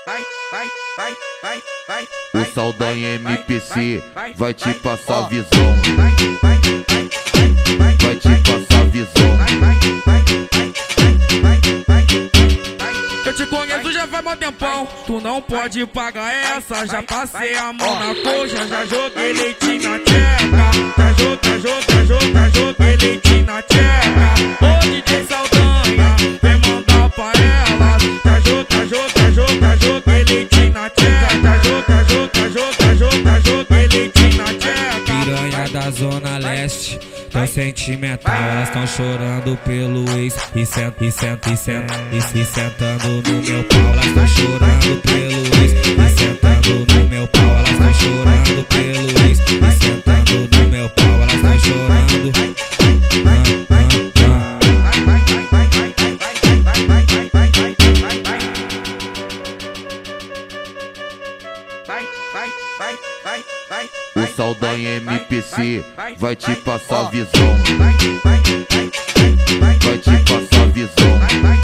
O Saldanha MPC vai te passar visão. Vai te passar visão. Eu te conheço já faz mó tempão, tu não pode pagar essa. Já passei a mão na coxa, já joguei leite na tcheca. Já joguei leite na tcheca. Ô DJ Saldanha, vem mandar pra ela. Já joguei leite na tcheca. Já joguei leite na tcheca. Piranha da Zona Leste, tão sentimental, elas tão chorando pelo ex e sentando no meu pau. Elas tão chorando pelo ex e sentando no meu pau. Elas tão chorando pelo ex e sentando no meu pau. Elas tão chorando. O Saldanha MPC vai te passar visão. Vai te passar visão.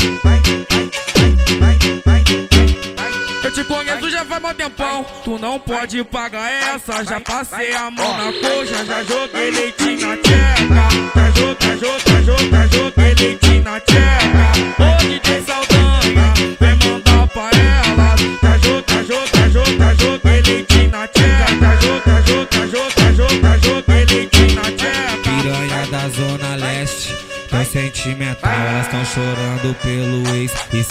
Eu te conheço já faz mó tempão, tu não pode pagar essa. Já passei a mão na coxa, já joguei leite na tcheca. Já joguei leite na tcheca. Ô DJ Saldanha, vem mandar pra ela. Já joguei leite na tcheca. Já joguei leite na tcheca. Piranha da Zona Leste, tão sentimental, elas tão chorando pelo ex e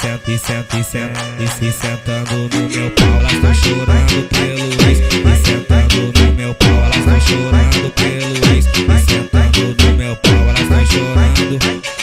sentando no meu pau. Elas tão chorando pelo ex e sentando no meu pau. Elas tão chorando pelo ex e sentando no meu pau. Elas tão chorando.